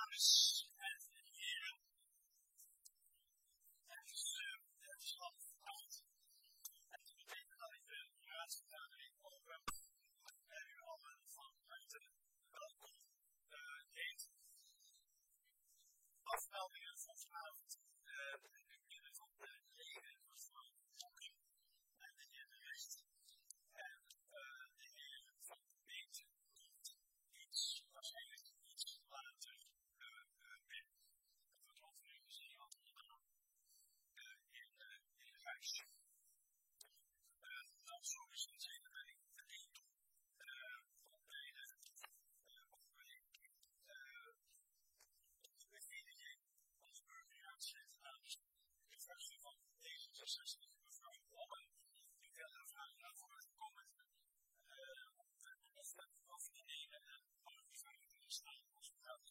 Afmeldingen van vanavond binnen van de leden van en de heer De Recht en de heer Van Beeten iets waarschijnlijk iets later binnen. Dat wordt nu gezien al in huis. Dan sowieso zijn wij verdiend van beide als burgerraadslid namens de fractie van D66 mevrouw Wallen. Ik wil haar vragen naar voren te komen of we over te nemen en alle vragen kunnen staan als we gaan.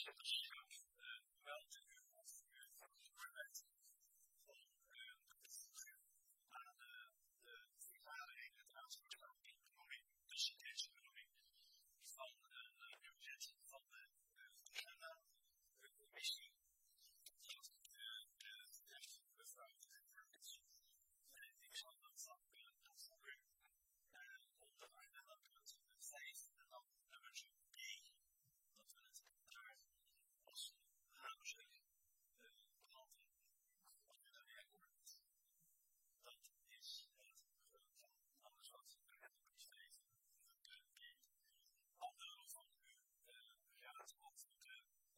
wel te doen als arbeid van aan de vergadering, het aanspraak van economie, dus economie van de universiteit van de commissie dat mevrouw en ik zal dat van dat voor u onder aandacht het 5 en dan nummer 1 dat we het daar als huiselijk behandelen. Wat u dan herkomt, dat is het van alles wat besteed anderen van u raad of de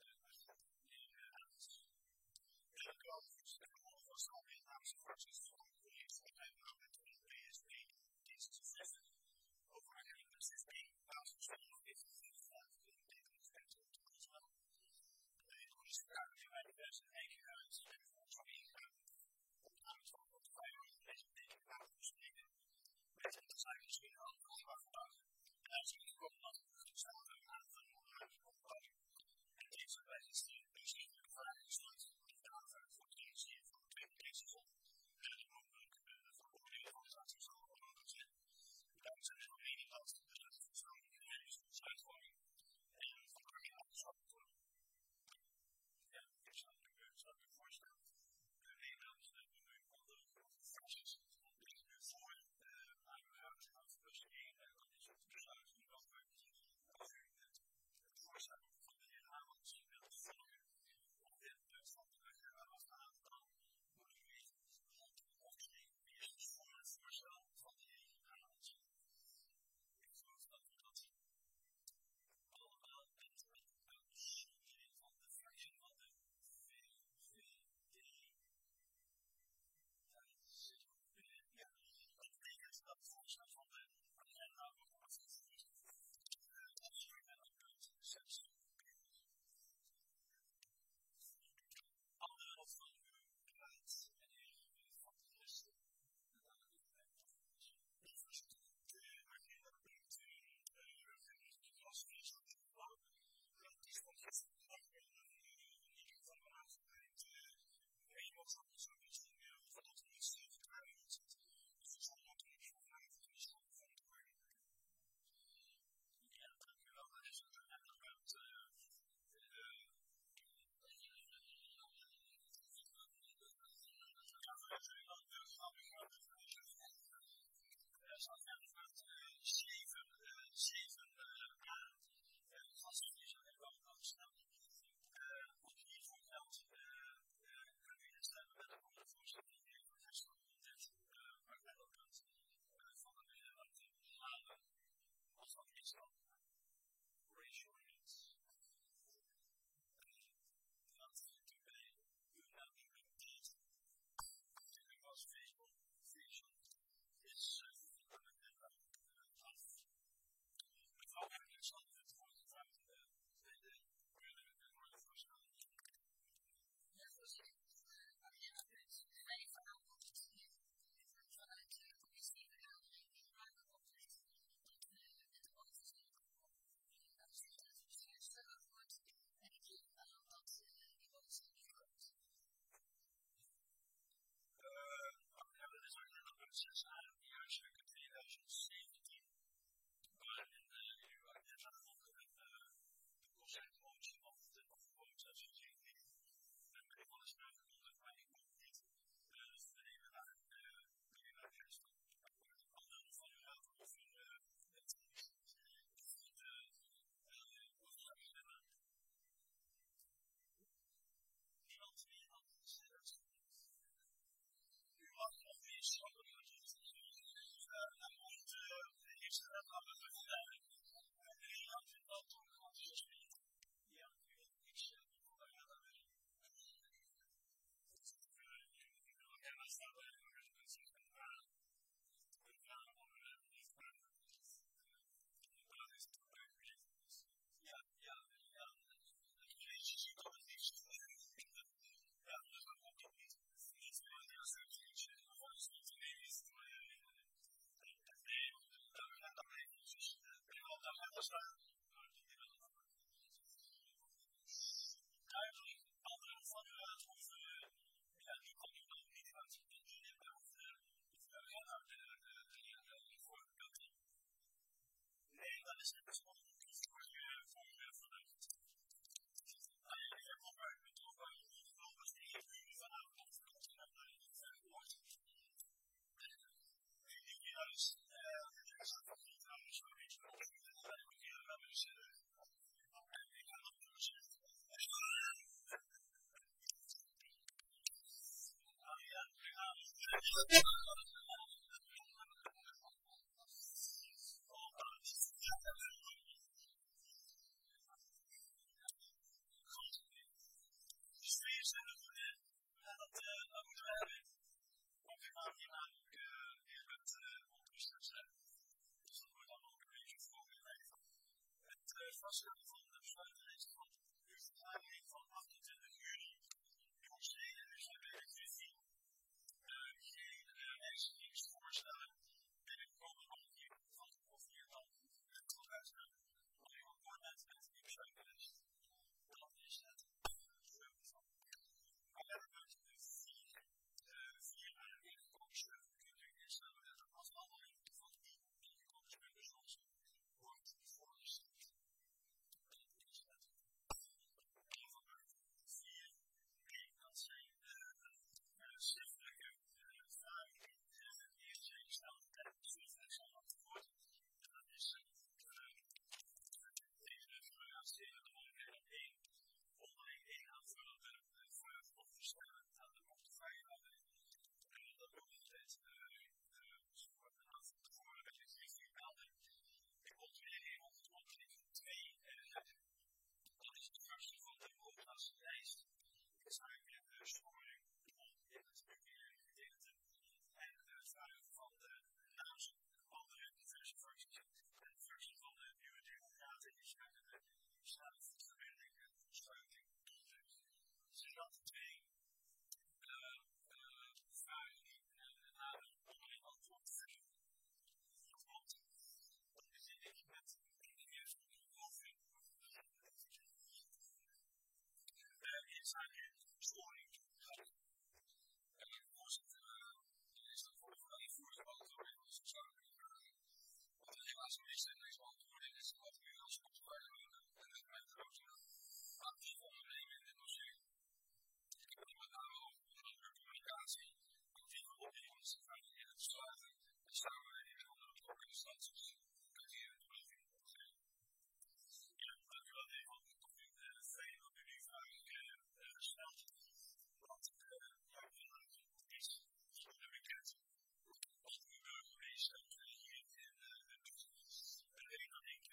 was al in Haagse fracties van de eerste uitbouw met de PSB D66 over eigenlijk een systeembasis is gezegd in de Israël. De economische kaart die wij de beste eigen uit en volgens mij ingaan op namens van de vijf deze bespreken met de zaak misschien al vandaag. En als we niet komen dan samen aan van de en deze wijze misschien een vraag gesteld die de aanvraag voor het initiëren van de Tweede Kamer en de mogelijk verordening van de staatssecretaris zal mogelijk zijn. Daarom zijn we van mening dat de verzameling is van besluitvorming en van de coördinatie zal worden. Ja, ik zou u voorstellen. De Nederlandse benoeming van de fracties ligt nu voor aan uw huis plus 1 en dat is het besluit die dan als u het voorstel van de heer Hamels wilt volgen op dit punt van de afgaan, dan moet u weten of u eerst voor het voorstel van de heer Hamels. Ik geloof dat u dat allemaal bent met uitzondering van de fractie van de VVD. Ja, dat betekent dat het voorstel van de agenda wordt afgevoerd. Dat is het punt 6. Andere van u kwijt, meneer Van der Westen. Ik verzoek de agenda punt de klasfeest van de gebouw. Dat is wat het vandaag in ieder geval aangekomen. De eenmaal is ook misschien van het ministerie van Arbeid. Dus we zullen natuurlijk vandaag de stand van het worden. Ja, dank u wel. Dat is het punt is het dus nog iets voor vanavond. Ik heb al bij mijn toegang was de eerste uur vanavond naar het woord. Juist, ik zag dat niet trouwens zo iets van ik heb wel eens ik kan dat doen zeggen. Vaststellen van de besluitlijst van de vergadering van 28 juni jongsleden dus de WWF geen wijzigingsvoorstellen binnenkomen van hiervan het toewijzen van uw abonnement met die besluitlijst. Dat is het punt van. We hebben punt 4 aan de inkomsten kunt u instellen met een afhandeling van die inkomsten zoals wordt voorgesteld. Dat zijn schriftelijke vragen die eerst zijn gesteld en schriftelijk zijn antwoord. En dat is deze informatie en onderwerp 1 onderling 1 aanvullende vraag of stellen aan de portefeuille. En dat doen we steeds voor een aantal tevoren met de richting melden. Ik controleer op het onderling 2 dat is de versie van de hooglaslijst. De zakelijke storing in het verkeerde gedeelte en de vraag van de naast andere diverse fracties en de versie van de nieuwe democraten die schrijven de staatsverbinding en sluiting toezicht. Zijn dat de twee vragen die naar een onderling antwoord verzoeken. Want dat begin ik met de eerste bevolking. Inzake storing. Voorzitter, is dat voor de vergadering voorgesteld door de sociale wat er helaas mis in deze beantwoording is dat u als portefeuille en de gemeente Rotterdam actief ondernemen in dit dossier. Ik heb het met name over onder de communicatie, actieve opnemers in het sluiten en samenwerking met andere betrokken instanties. Kunt u hier een toelichting op geven? Ja, dank u wel. Ik hoop dat u fijn dat u die vragen gesteld. Want is zonder bekend wat u geweest hier in de reden dat ik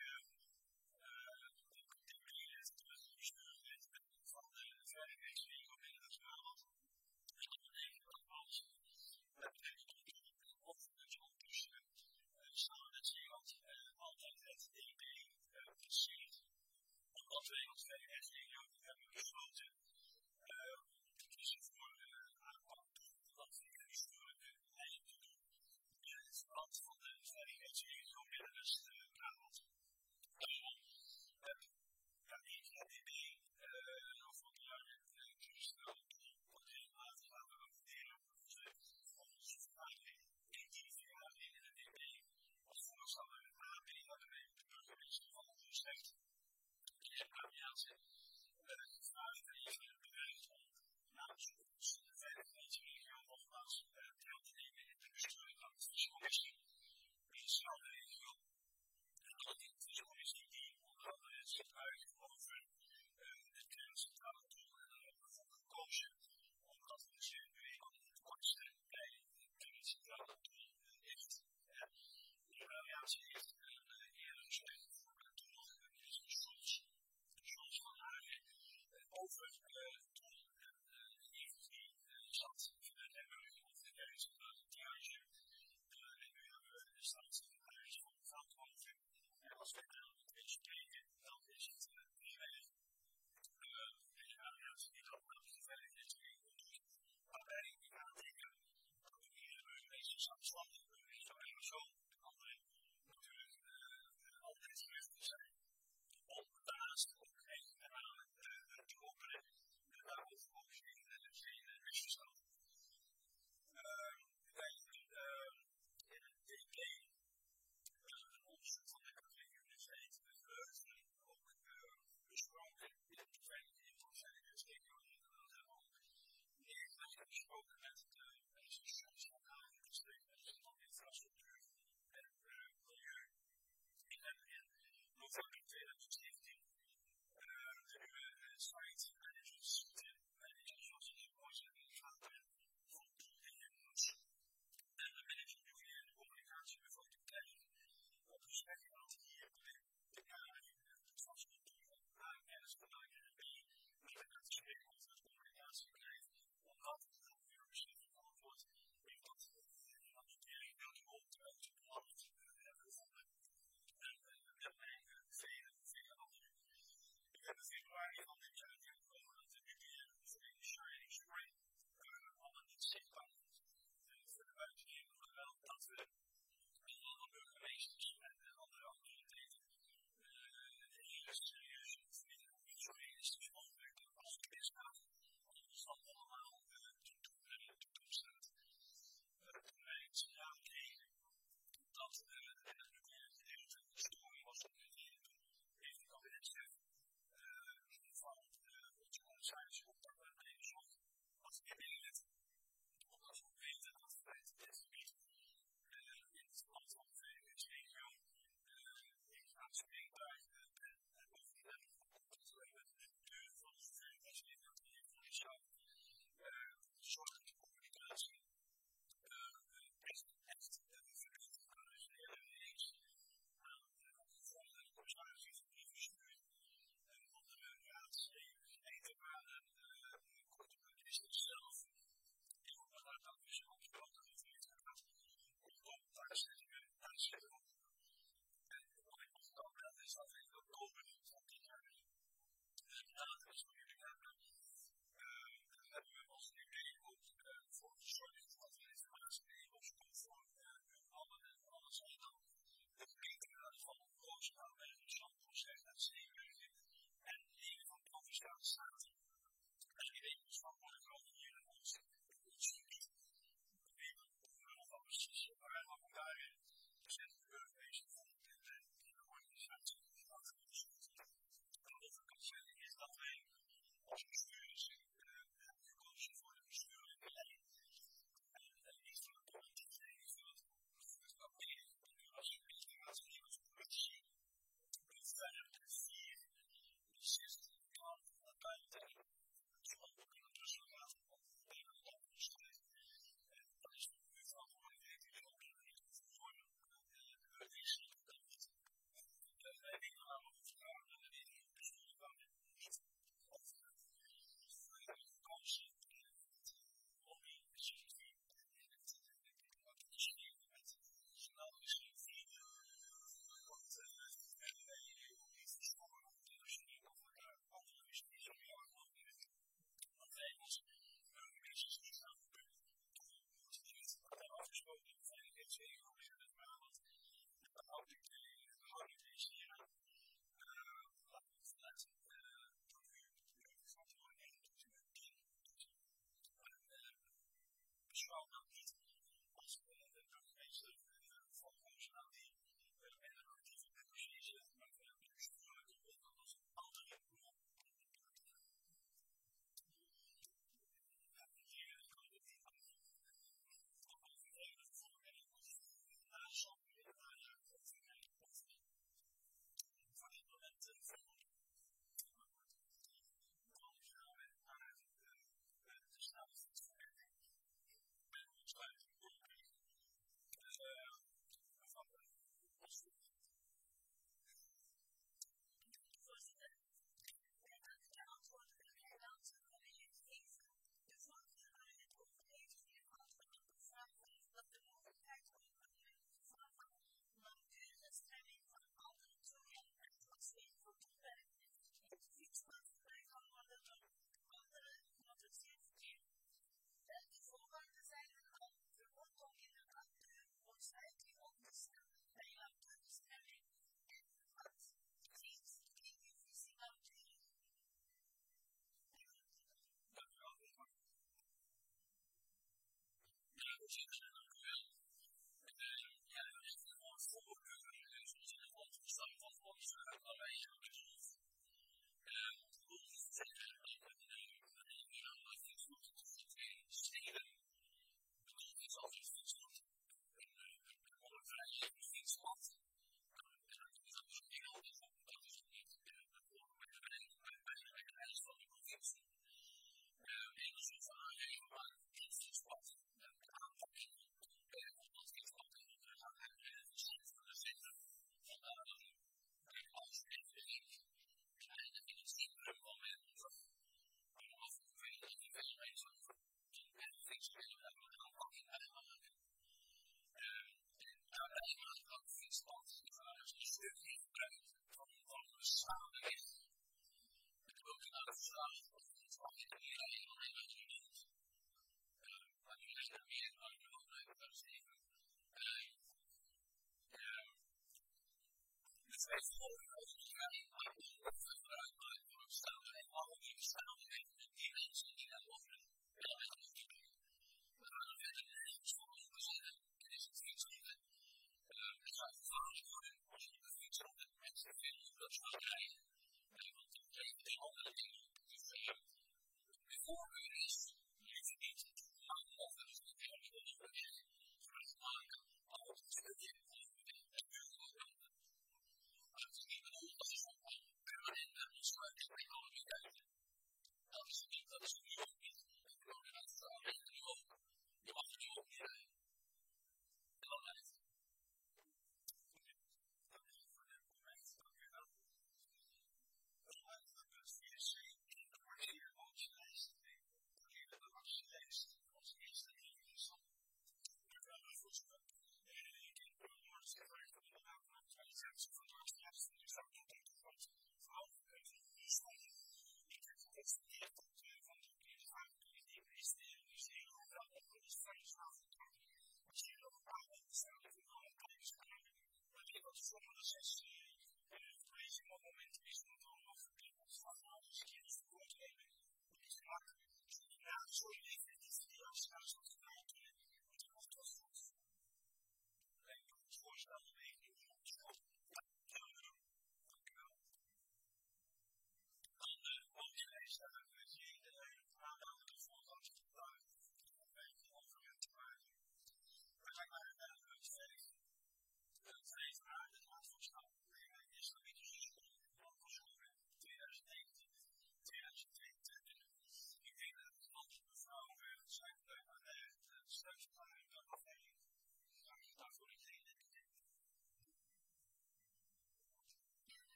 het bestuurslid van de veiligheidsregio binnen het Brabant. En dat betekent dat als met betrekking tot de zon tussen samen met Zeeland altijd het DB passeert. Omdat wij als veiligheidsregio hebben besloten te kiezen voor de aanpak dat we de bestuurlijke leiding te doen in het verband van de veiligheidsregio binnen het Brabant. DB nog wat jaren toestel wordt regelmatig laten rapporteren van onze vergadering in die vergadering in de DB als voorstander en AB hadden wij de burgemeester van Utrecht die zijn coördinatie gevraagd en even een bereid om namens de veiligheidsregio nogmaals deel te nemen in de bestuurlijke adviescommissie in de Schouwregio. En dat die adviescommissie die onder andere zich uit over de kerncentrale doel en daar hebben we voor gekozen omdat we de CNW het kortste bij de kerncentrale doel heeft. De evaluatie heeft eerder gezegd voor de toenmalige minister Schulz van Hagen over het doel en de eventueel zat vanuit Limburg of de kerncentrale Diage. En nu hebben we de staatssecretaris van Veldhoven. En als wij dan een beetje spreken, dan is het privé. De evaluatie die dat aan de veiligheidsregio doet, waarbij ik aantekenen dat de ene burgemeester samenslandig de burgemeester van Amazon, de andere natuurlijk altijd schriftelijk zijn. Om daarnaast ook echt met name te openen en daarover ook geen misverstand. Wij doen in het DB een onderzoek van de KVUNC best serieus niet zo realistisch mogelijk als het misgaat. Als ons dan allemaal in de toekomst staat. Toen wij het signaal kregen dat de hele storing was op de wereld, heeft de kabinetchef van onze commissaris opdracht bij bezocht als kabinet. Omdat we weten dat we bij het gebied in het land van de VVC gaan aanspreekbaar en bovendien dat we met de deur van de VVC dat we hier zou zorgen de communicatie echt verplicht aan de hele reeks aan de volgende commissaris die verstuurd onder de raadsleden waren korte minister zelf die op een aantal verschillende grote gebieden gaat om daarstellingen aan te stellen. En wat ik nog kan melden is dat we in oktober van dit jaar nadat we zo jullie hebben we ons nu bijgehoord voor gezorgd dat we informatie mee opzoeken voor alles en dan de gemeenteraad van Roosendaal en Zandvoort en Zeeburgen en leden van de Provinciale Staten. En die regels van worden gewoon hier in ons gebied. We weten nog wel precies waar we waren. We zijn de burgemeester van de organisatie die dat gebeurt. En wat ik kan zeggen is dat wij als bestuurders hebben gekozen voor de bestuurlijke lijn. En niet voor de politieke lijn, niet voor het papier. Nu als je administratie niet als politie, doet verder met 4, 60 plan naar buiten. Zoals we in het resultaat op de hele land besturen. En dat is nu verantwoordelijkheid die we ook niet voor de Europese gebied. Wij weten allemaal op vertrouwen dat we dit in het bestuur van niet gekozen om die circuit snel misschien vieren. Want wij ook niet verstoren op de misschien of andere misschien zo heel erg lang niet. Want wij als burgemeesters niet gaan gebeuren. We hebben afgesproken in de veiligheidsregio met Brabant. Dan houd ik deze jaar. Laten we vanuit verantwoording beschouw dat niet als de burgemeester van Roosendaal die met een actieve energie zit, maar we hebben bestuurlijke rol als een andere rol. Hier kan het niet overheden voor mij naar Zandvoort naar voor dit moment van dan gaan we naar de staatsverwerking en ontsluiting van de voorwaarden zijn er al. Er wordt dan inderdaad ontsluiting opgesteld bij jouw toestemming en wat ziet in je visie aan het doen. Ja, dat is ook wel. Ja, dat is gewoon voorkeur. Dus als je een ontslag van ons allerlei bedoelt. Hoe is het zeggen dat je niet aan wat je voelt tussen twee steden bedoelt is als je fiets doet. Een ondervrijs in fietspad. Dat is een heel dat is niet bij de reis van de provincie. En als je van aangeven maar een fietspad aanpakken dat fietspad gaat uitbreiden van de centrum. Vandaar dat ik alles even niet in het centrum van mijn of ik weet dat die veiligheid over en de fietspad hebben we een aanpakking uitgemaakt. Daarbij maakt ook de fietspad een stukje gebruikt van de samenleving. Ik heb ook een vraag of het fietspad hier alleen wat je doet. Maar nu is er meer dan je nog even kan zeggen.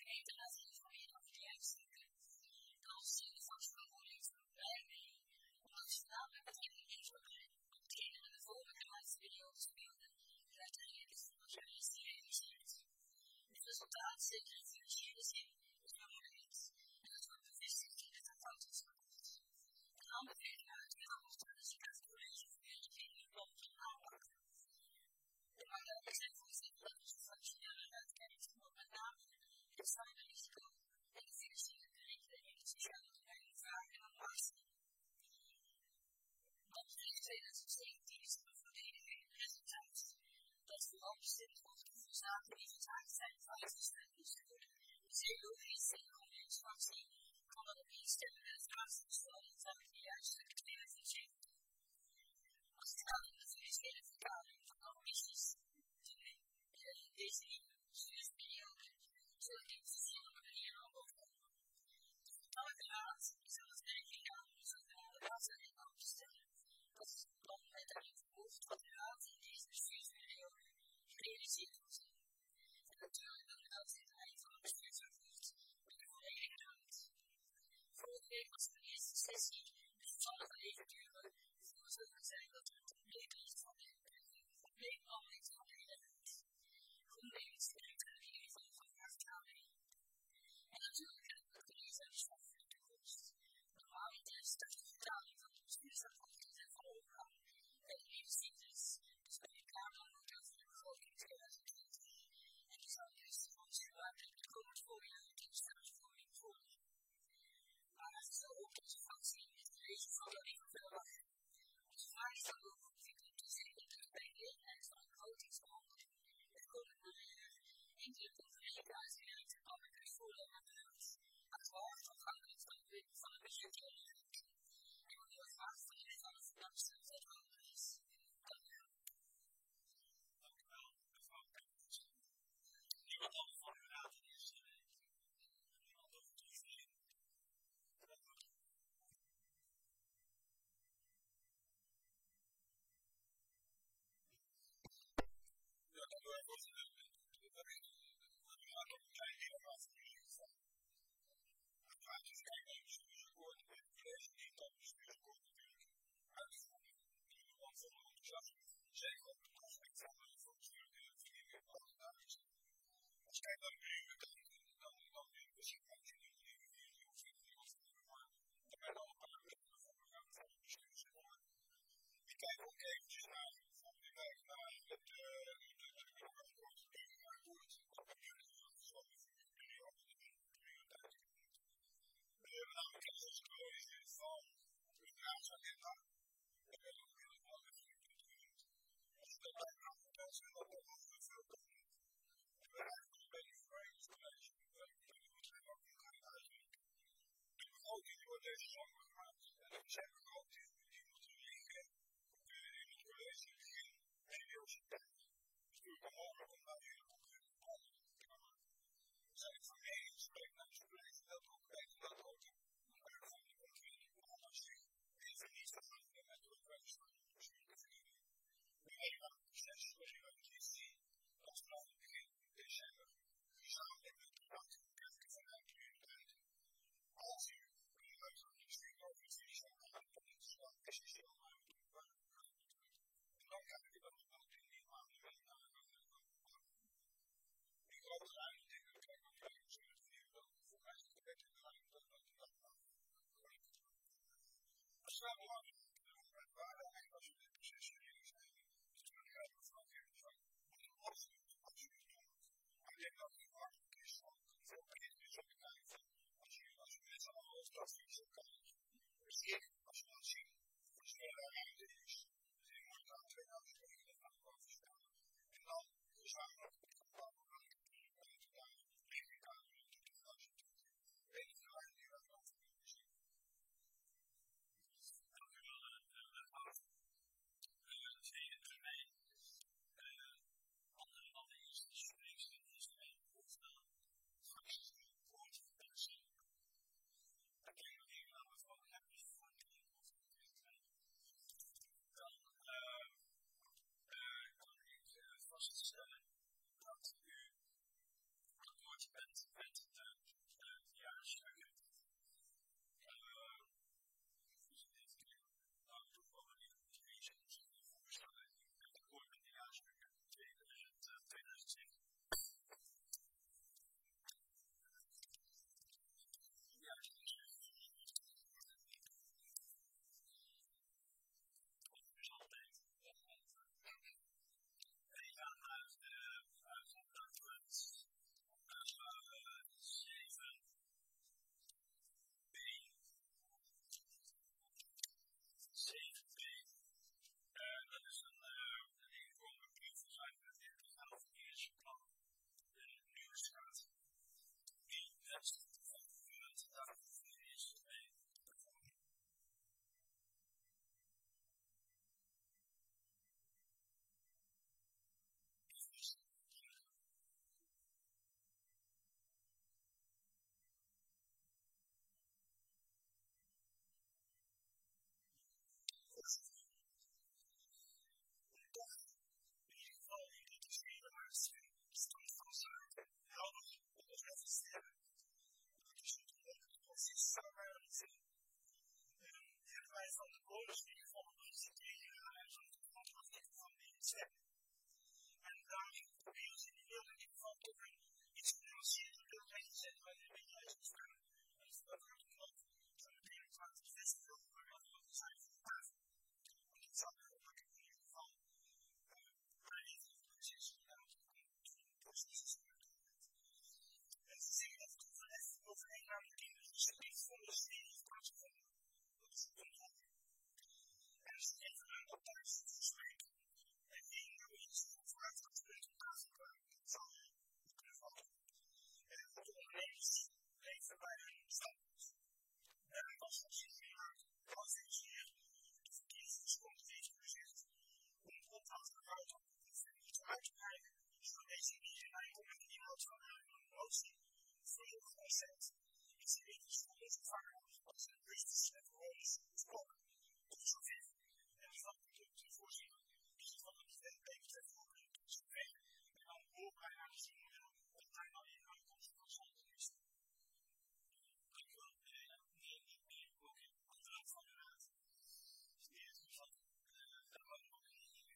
meditatie van je dan voor juist stukken. Als je de vastverantwoording van blij mee, omdat je namelijk het hele invloed op hetgene en de volgende laatste video speelde, en uiteindelijk is het wat jij is gerealiseerd. Het resultaat zit in de financiële zin, is helemaal niet, en het wordt bevestigd in het accountantsrapport. Een aanbeveling uit de Amsterdamse College voor Wetgeving en Plan van Aanpak. De markten zijn voorzitter dat de functionele uitkijkt, maar met name het cyberrisico en de financiële berekening in het sociale domein vragen aan markten. Wat in 2017 is een volledige resultaat dat vooral bestemd wordt voor zaken die gevraagd zijn voor uitgesteld moesten worden. Dus heel logisch in de communicatiefractie kan dat op instemmen met het vraagstuk stellen in zaken die juist geacteerd is. Als het gaat om de financiële vertaling van ambities in deze nieuwe bestuursperiode, zullen die op verschillende manieren aan bod komen. De vertrouwde raad is aan het werk gegaan om de zogenaamde raadsuitingen op te stellen. Dat is een plan met daarin verhoogd wat de raad in deze bestuursperiode gerealiseerd moet zijn. En natuurlijk wil de uitzending van het bestuursrapport met de volledige raad. Vorige week was de eerste sessie, dus het zal nog even duren, voor zover zijn dat er een compleet van de compleet behandeling van de hele raad. GroenLinks werkt aan de inval van de FKW. En natuurlijk hebben we deze uitslag voor de toekomst. Normaal is dat de vertaling van de bestuursrapport in van overgang bij de nieuwe ziektes, dus bij de Kamernood over de begroting 2020. En die zal dus van zich gebruiken het komend voorjaar de besluitvorming volgen. Maar het is wel ook onze fractie met de deze verandering verwachten. Onze vraag is dan ook of ik kunt toezeggen dat bij de eenheid van de begrotingsbehandeling het komende jaar enkele concrete uitwerkte plannen kunt voorleggen aan de raad. Uiteraard afhankelijk van de budgetinrichting. En we willen graag van jullie van de financiën dat hoger is. Dank u wel. Dank u wel, mevrouw Kempers. Niemand anders van uw raad in eerste week. Niemand over toevoeging. Ja, dank u wel, voorzitter. We gaan nog een klein deel van het is kijken naar het bestuursakkoord en het college niet dat bestuursakkoord natuurlijk uitvoeren. Want voor de enthousiasme, zeker op het aspect van de bestuurlijke vernieuwing van de dames. Als je kijkt naar de periode, dan in principe kan je niet meer hier of in de afvoeren, maar er zijn al een paar punten van het bestuursakkoord. Ik kijk ook eventjes naar volgende week naar het akkoord wat bij jullie afgesloten voor de periode de prioriteit. We hebben namelijk een gekozen van de raadsagenda. We hebben ook heel veel genoemd. Als je dat bijdraagt, dan zijn dat ook nog veel komen. En we hebben ook een beetje verwijzingscollege. We zijn ook nog aan het uitwerken. De begroting wordt deze zomer gemaakt. En de decemberbegroting die moet er liggen in het college begin medio september. Het is natuurlijk onmogelijk om daar heel concrete plannen te maken. We zijn van meningssprek naar het college dat ook weten dat ook van de concrete plannen zich even niet veranderen met de opwijzing van de bestuurlijke vernieuwing. We hebben een proces zoals je ook ziet zien dat vanaf het begin december gezamenlijk met de bank kijken vanuit prioriteiten. Als u misschien over het financieel beleid van de slag is, is heel maar en dan kijken we dat we ook in die maanden weer naar de bank. Ik geloof dat eigenlijk dingen dat ik ook even zullen vernieuwen dat voor mij is het werk in de lijn dat dat als we nou belangrijk met waarheid als we dit proces serieus nemen, is het natuurlijk heel verantwoordelijk van absoluut doen. Maar ik denk dat het makkelijk is om voor mij is op te kijken als je met z'n allen als dat iets op kan. Dus ik, als je dat ziet, is er een ruimte is. Dus ik moet aan 2009 gaan boven staan. En dan gezamenlijk met de bouwen van de richting aan de 2020. Weet je waar je dat over moet zien? Dank u wel, mevrouw. Zie je ermee? Andere dan de eerste spreekster is er een voorstel. Fracties die woord willen zien. Dan kun je even aan mevrouw Kempers voor de dan kan ik vaststellen dat u akkoord bent met de stand van zaken helder op het recht te stellen. Dus het proces zou wij dat zien. Hebben wij van de bonus die van de liciteren van de contract van de inzet. En daarmee proberen ze in ieder geval ook iets financiële beeld te zetten waar je niet juist moet staan. En dat is dat er ook nog zo'n meteen vaak het festival waar we ook zijn voor de tafel. Want dat zou heel makkelijk in ieder geval even de proces gedaan proces en ze zeggen dat het overheen namelijk in de gezicht van de serie plaatsvonden. Dat is controle. En ze geven aan dat thuis het gesprek en één nieuw iets van vooruitgangspunt op tafel kwamen. Dat zal je kunnen vallen. En de ondernemers leven bij hun standpunt. En dat is op zich gemaakt. Als je hier de verkiezingsgrond heeft gezegd om opdracht te houden om iets uit te krijgen, zodat deze niet in lijn komt met de inhoud van hun motie. Voor je concept is de ethisch voor onze vakhouders als een business en voor ons gesproken. Tot zover. En van de voorzitter is het van de betreft voor een zover. En dan horen wij aan de zien of daar nou in aankomst van zonder is. Dankjewel. Nee, niet meer. Ook in andere van de raad. Het is meer interessant. Dat was ook niet meer.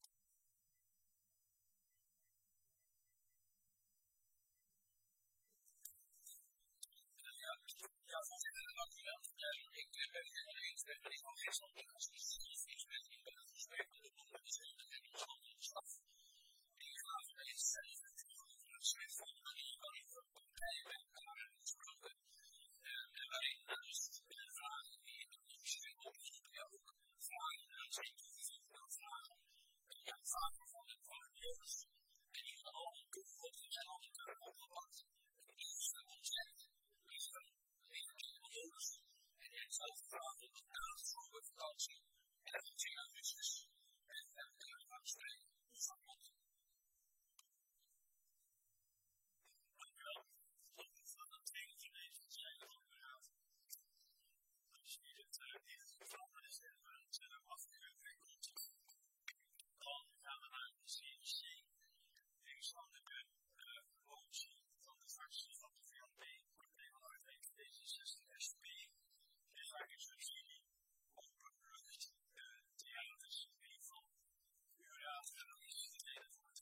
Ja, voorzitter, dank u wel. Ik ben het eens met meneer Van Gessel. Als u het eens met die gesprek met de bonden is en de van de staf. Die graag deze zelf van het schrift van de manier kan ik voor partijen met elkaar gesproken. En waarin dus de vragen die in het geschrift opzoeken, ja ook vragen aan zijn toegevoegde vragen. Ja, vragen van de jongens. En die van al die toegevoegde zijn al elkaar opgepakt. Het eerste concept is van en je hebt zelf gevraagd om het aangesproken vakantie ergens in augustus en we kunnen gaan spreken. Dus dat komt. Dank u wel. Dat is van het tweede gemeente zijn van de raad. Als je het in het geval is en het afkeuring komt, dan gaan we naar de CNC. Tegenstandelijke motie van de fractie van de VLP, Partij van de Arbeid, D66, SP. De zaak is subsidie opgelucht theaters in ieder geval. U raad en dan is het hele woord.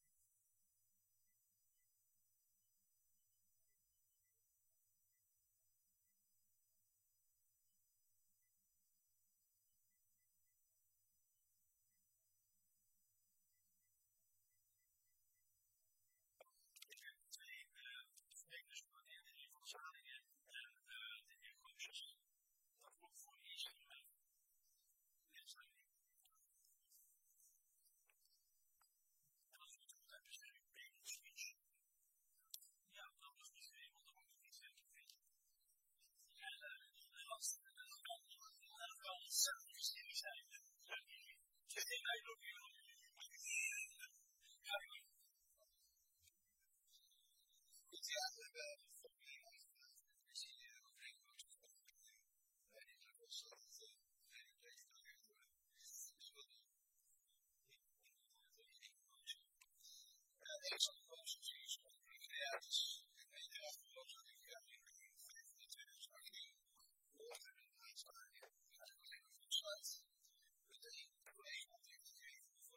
Ik heb twee sprekers voor de heer Van Zalingen en de heer Koosjes. Dat wordt voor de eerste moment. Dit zijn die. En als u het goed hebt, is er een beetje switch. Ja, dat was niet geregeld, dat moet ik niet zeker weten. Ja, dat is wel zelf misschien zijn. Zet in mij ook hier. Ja, goed, ja, we hebben deze moties op de creaties en de afgelopen jaar in 2018 worden een aansluiting aan de collega van Sluit. De collega van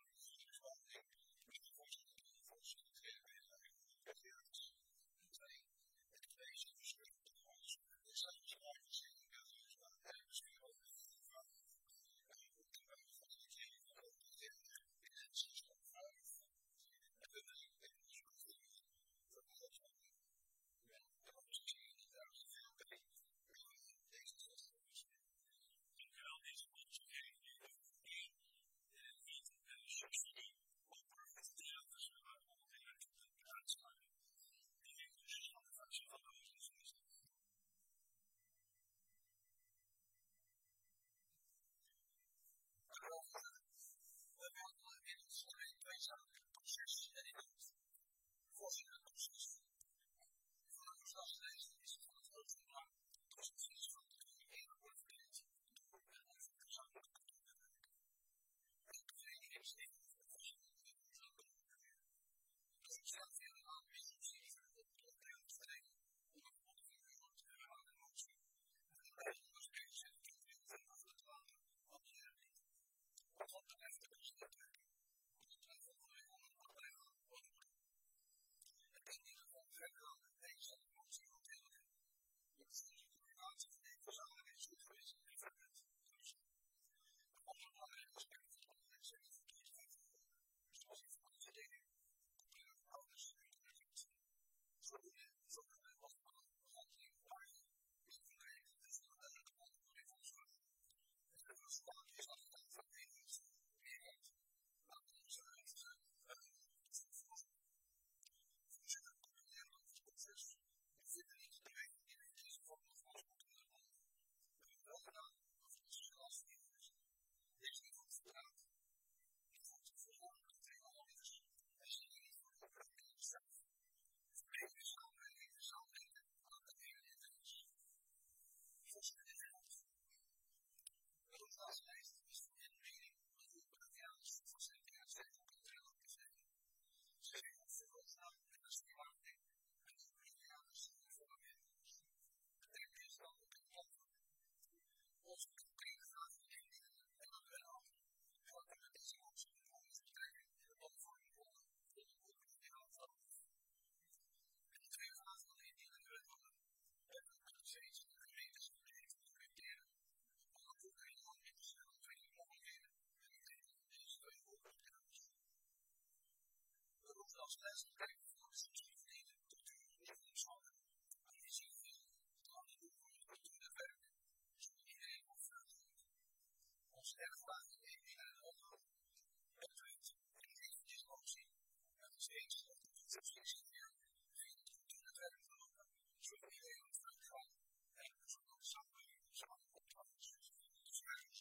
als les brengt voor de subsidie cultuur niet in zorgen. Maar je ziet veel van de cultuur werk. Dus iedereen wordt vreugde. Ons erfwaarde in het onderhoud. Het punt en eventjes opzien. Het is eens dat de subsidie weer veel cultuur werk verloren. Zodat iedereen wordt vreugde. En dus ook samenleving samen opdracht. Dus eigenlijk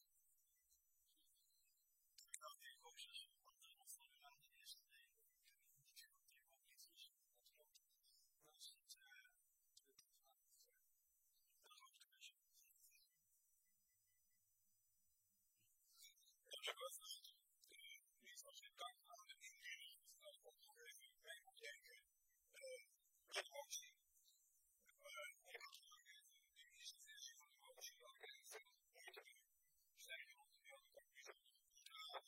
die coaches van de opvoeding aan de eerste deel. Ik heb ook die ook iets dus dat is het dat is ook de mission. Dat is ook niet als je dank aan de ingenieur dat ook nog even mee moet denken. De motie. Ik had de eerste versie van de motie dat ik even veel moeite mee. Sterker nog, die had ik ook niet zo gedaan.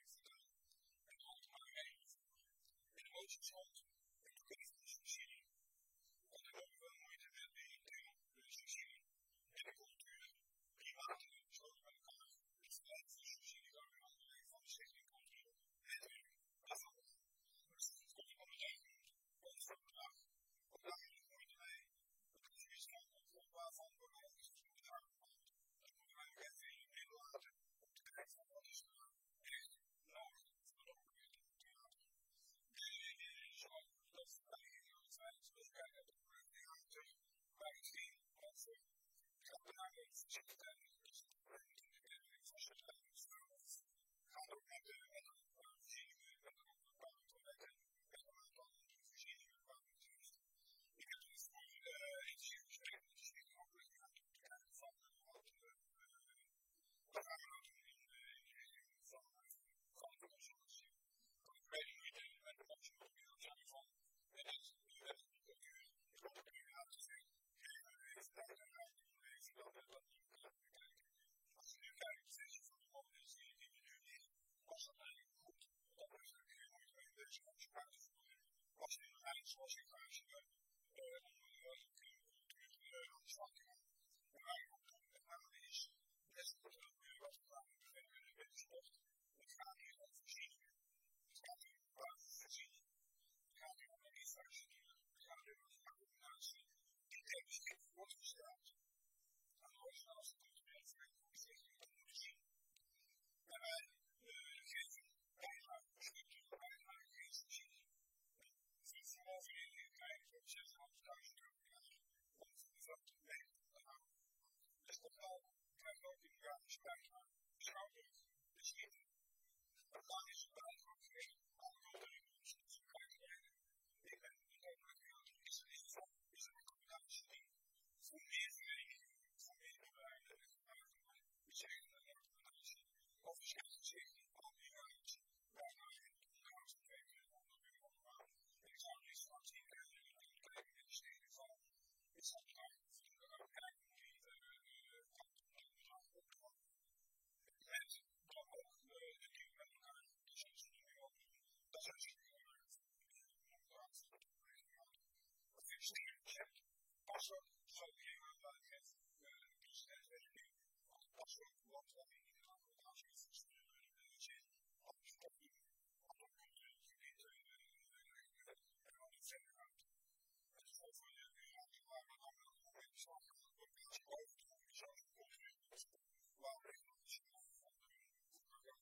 En dan maar mee. In de motie stond het toekennen van de subsidie. Want ik heb wel moeite met de subsidie en de cultuur primaat zo bij elkaar. Dus de lijn van de subsidie zou ik afgelegd van de stichting cultuur netwerk afval. Dus het komt van de rekening van het bedrag. Ook daar heb ik moeite mee. Dat is iets waarvan we wel eens moeten gaan. Dat moeten wij ook even in het midden laten om te kijken van wat is er echt nodig voor de overheid om te laten. Zoals dat bij de feit dat wij het bij het zien over kapitalen faciliteiten is het probleem in de kennelijk faciliteiten gaat ook met de voorzieningen en ook bepaalde toiletten en een aantal voorzieningen waar we het is. Ik heb dus voor energiegesprek met de stichting ook aan te krijgen van de aanhouding in de richting van de consumptie. Ik weet niet en de consumptie zijn van het is de wet van de cultuur. Ik hoop dat u aan te zeggen. Even tijd en ruimte om even dat niet te bekijken. Als je nu kijkt, is het van de mobilisering die er nu ligt, was dat eigenlijk goed. Dat is ook heel mooi bij deze onderzoek uit te voeren. Was het inderdaad zoals ik waarschuwde om cultuur aan de slag te gaan. En waar ik ook doen met name is, best goed ook weer wat we aan het vinden in de sport. Het gaat hier om voorzieningen. Het gaat hier om basisvoorzieningen. Het gaat hier om een infrastructuur. Het gaat hier om een combinatie. Die technisch wordt gesteld. En als je als consument moet zien. En wij geven bijdrage, structurele bijdrage, geen subsidie. Dus vooral verenigingen krijgen voor 6.500 euro per jaar om de veld mee te houden. Dus dat wel krijgt ook in de gratis bijdrage. Schouwdruk, de schieten. Maar dan is het bijdrage gegeven aan de ondernemers. Dus we krijgen reden. Ik ben niet over is er een combinatie die voor meer verenigingen, voor meer bedrijven en gebruiken wordt. We zeggen dat er een combinatie of is het gezicht al die uit bijna in de onderhoudsbetrekking van de buurman. Ik zou niet van zien en een kleine investering van is dat bedrag voor kijken hoe die bedrag opkomt. Met dan ook de dingen met elkaar, dus dat is nu ook dat is een pas ook zo heel aanduidelijk dus het weet ik pas ook wat we in de organisatie versturen zin op de stokje op de cultuurgebied en wat het verder gaat. Het is over de organisatie waar we dan wel nog mee beslag gaan de organisatie boven de organisatie cultuur waar we in de zin van de programma.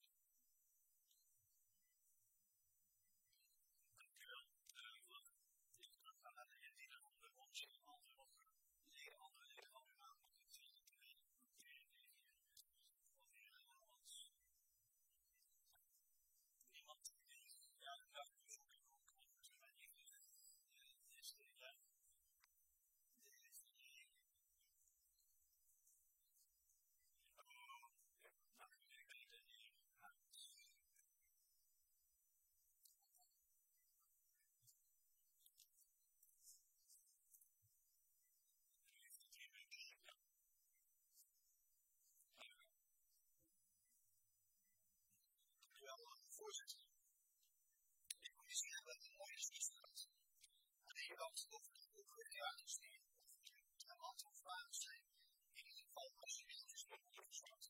Voorzitter, ik moet je zeggen dat het een mooie discussie was. Aan de ene kant over de cultuurreacties die een aantal vragen zijn. In ieder geval als je heel veel moet verzwart.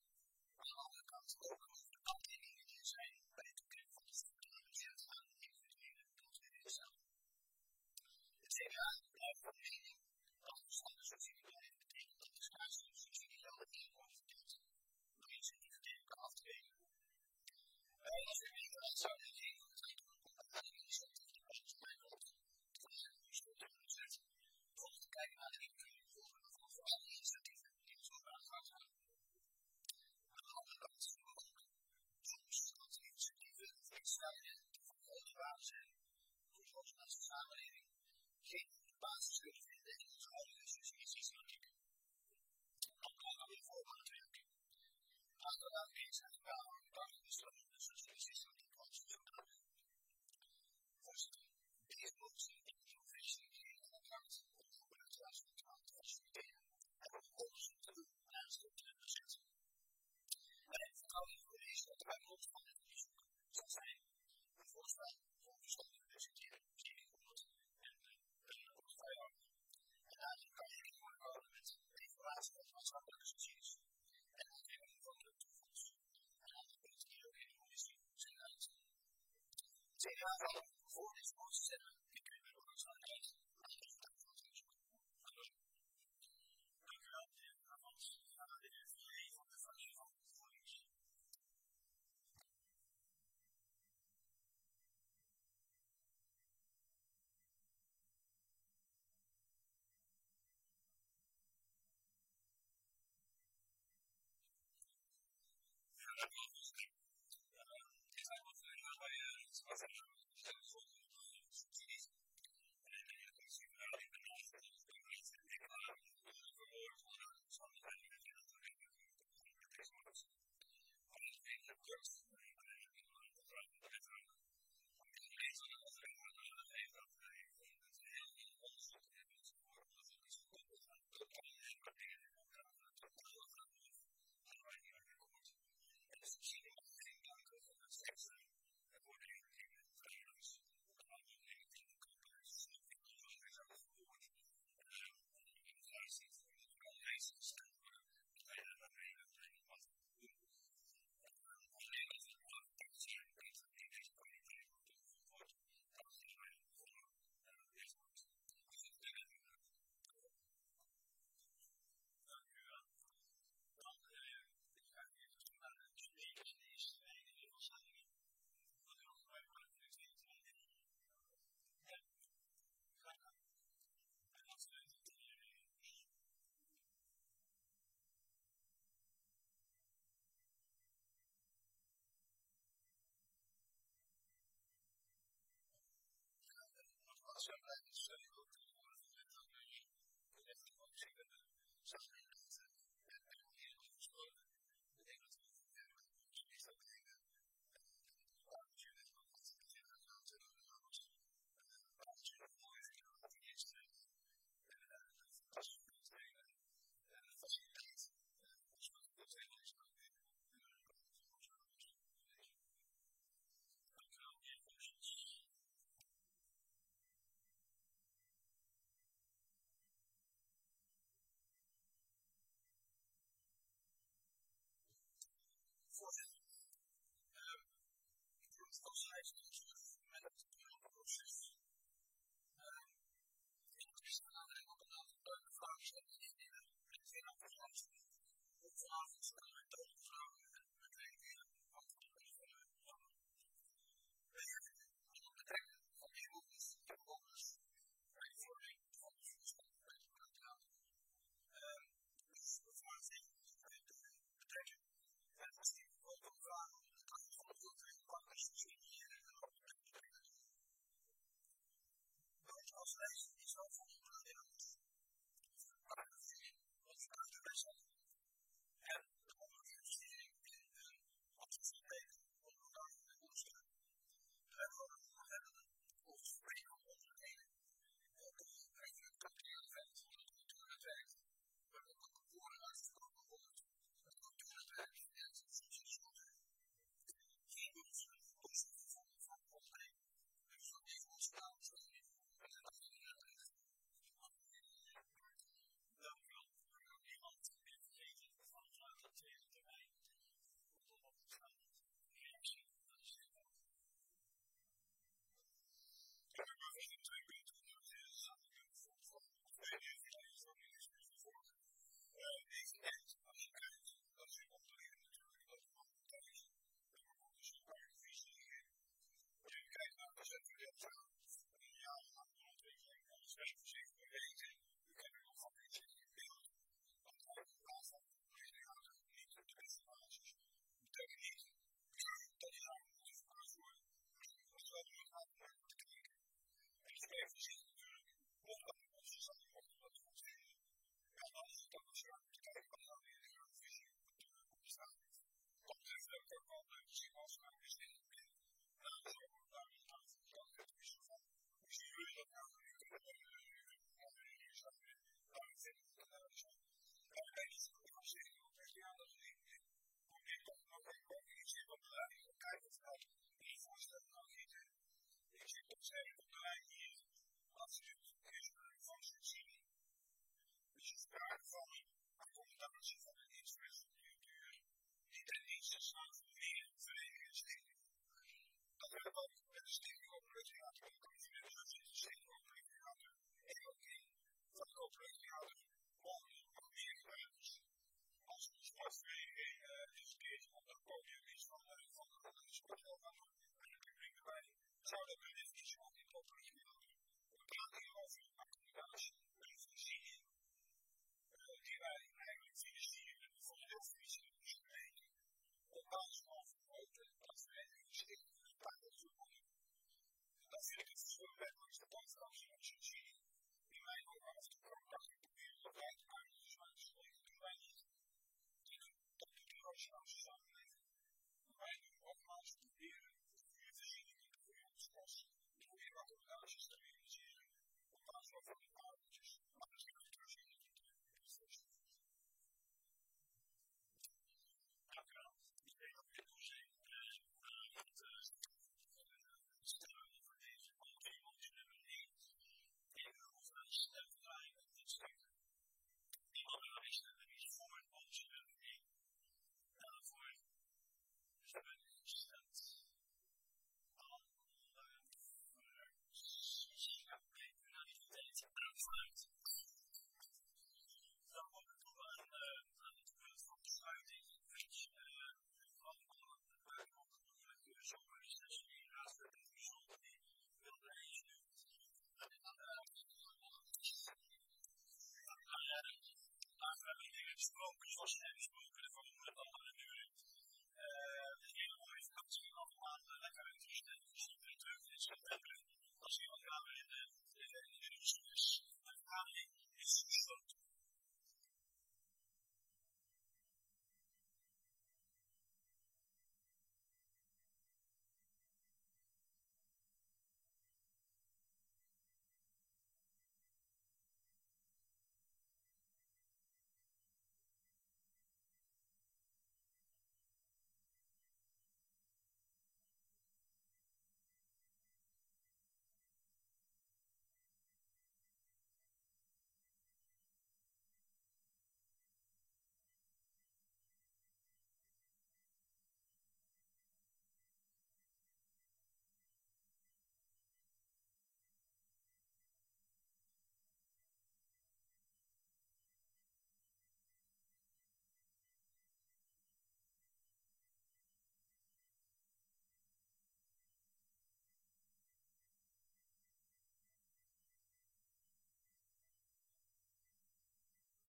Aan de andere kant ook over de afdelingen die er zijn bij het toekennen van de structurele budget aan de individuele mening, als verstandig subsidiëren betekent dat de schaarste subsidie wel de inkomsten dient, mensen die verdelen af te wegen. Wij als gemeenteraad zouden het een van de twee doen om aan de initiatief die pas op mijn rond te vragen hoe ze te kunnen zetten. Bijvoorbeeld te kijken naar de individuele voorbeelden van vooral initiatieven die zo aan de gang gaan. Aan de andere kant zien we ook soms dat initiatieven versnellingen die van grote waarde zijn voor onze samenleving geen basis kunnen vinden in onze huidige subsidiesystematiek. Dan komen we weer voor aan het werk. Uiteraard eens en elkaar bedankt is dat de subsidiesystematiek was zodanig. Voorzitter, de heer motie in de innovatie in het contract om de gebruiksluistertaal te faciliteren en om onderzoek te doen naast het bezetten. Wij vertrouwen in college dat de uitkomst van dit onderzoek zal zijn een voorstel voor een verstandige budgettering op 700 en ook 500. En daarin kan je rekening houden met de informatie van maatschappelijke subsidies en de ontwikkeling van de toekomst. En andere punten die ook in de commissie zijn uitgevoerd. Het CDA zal voor deze motie stemmen. Ik ben er ook aan het eind aan de resultaat van het onderzoek. Dank u wel, meneer Avans. We gaan naar de heer Verlee van de fractie van GroenLinks. Voorzitter, ik doe het als lijsttrekker met het proces. Ik wist aanleiding op een aantal leuke vragen stellen indienen met geen antwoord. Ook vanavond stellen wij duidelijke vragen en we krijgen weer antwoorden van de plannen. Wij hebben onder betrekking van de inwoners en bewoners bij de vorming van de volksgezondheid uiteraard. Dus we vragen zich de betrekking. En als die ook een vraag om de kracht van het doeltreden partners te subsidiëren en ook te betrekken. Want als lijst is wel van de Nederland. Maar dat is wat uit de wedstrijd. En de ondersteuning in de activiteit om elkaar te ondersteunen. Wij willen nog hebben of spreken om ondernemingen. Ook eigenlijk dat die event van het cultuurnetwerk. Waar ook woorden uitgesproken worden. Het cultuurnetwerk en het subsidieschulden. Geen beroepsgroep positief van onderneming. Dus dat even ons naam zo niet. En dat is niet uitleggen. Dank u wel. Iemand heeft vergeten van het uit dat tweede termijn. Om op te gaan. Reactie. Dat is heel goed. Ik heb maar even 2 minuten. dat we dat samen jarenlang ontwikkeling van de zweefverzekering weten. We kennen nog van iets in het beeld. Want ook de plaats van de theater niet de transformaties. Dat betekent niet dat je daar moet verkozen worden. Dat is wel de gaat naar te kijken. En die zweefverzekering natuurlijk, mocht dat in onze zaak mochten dat goed vinden. Ja, dan is het ook zo te kijken wat nou weer de Eurovisie op de staat is. Want er is ook wel een signaal is in het beeld. Nou, dat is ook wel duidelijk aan het vertellen. Het is zo van, hoe zien jullie dat nou? Jullie kunnen dat hier staan. Nou, ik vind het dat zo. En ik weet niet of ik kan zeggen, ook echt ja, dat is niet. Hoe dit toch nog ook iets in wat beleid. Kijk, het gaat niet voorstellen nou niet. Ik zie toch zeggen dat beleid hier absoluut is van subsidie. Dus je sprake van een accommodatie van een infrastructuur die ten dienste staat van meer verenigingen en stichtingen. Dat hebben we ook met de Stichting Openlucht Theater, met de commissie met de Stichting Openlucht Theater en ook in van het Openlucht Theater mogen er nog meer gebruikers. Als een sportvereniging eens een keertje op dat podium is van de sporthal gaan doen en het publiek erbij, zou dat per definitie ook in het Openlucht Theater. We praten hier over accommodatie en voorziening die wij eigenlijk financieren voor de definitie van de gemeente. Op basis van vergroten dat verenigingen stichtingen en pilotverbonden. Dat vind ik het verschil met langs de bovenafstand van subsidie. Die mij ook af en toe prachtig proberen op wij te maken, dus wij bespreken doen wij niet. Dat doet de Roosje samenleving. Maar wij doen nogmaals proberen de goede voorzieningen, de goede ontskosten, de goede accommodaties te realiseren. Op basis van de pareltjes. Maar dat is niet terugzien in de voorstel. Dank u wel. Ik denk dat dit dossier stellen over deze motie nummer 1 tegenover een stemverklaring op dit stuk. Iemand wil ik stemmen wie is voor motie nummer 1. Daarvoor hebben we gestemd. Unanimiteit aanvaard. Dan komt het toe aan het punt van besluiting. Van de buitenlandelijke zomersessie die raad voor de gezondheid die wilde lezen. Daar hebben we dingen gesproken, zoals je hebt gesproken, de volgende andere duren. De hele mooie vakantie allemaal lekker uitgesteld. Dus dat weer terug in september. Als iemand gaan we in de vergadering is gesloten.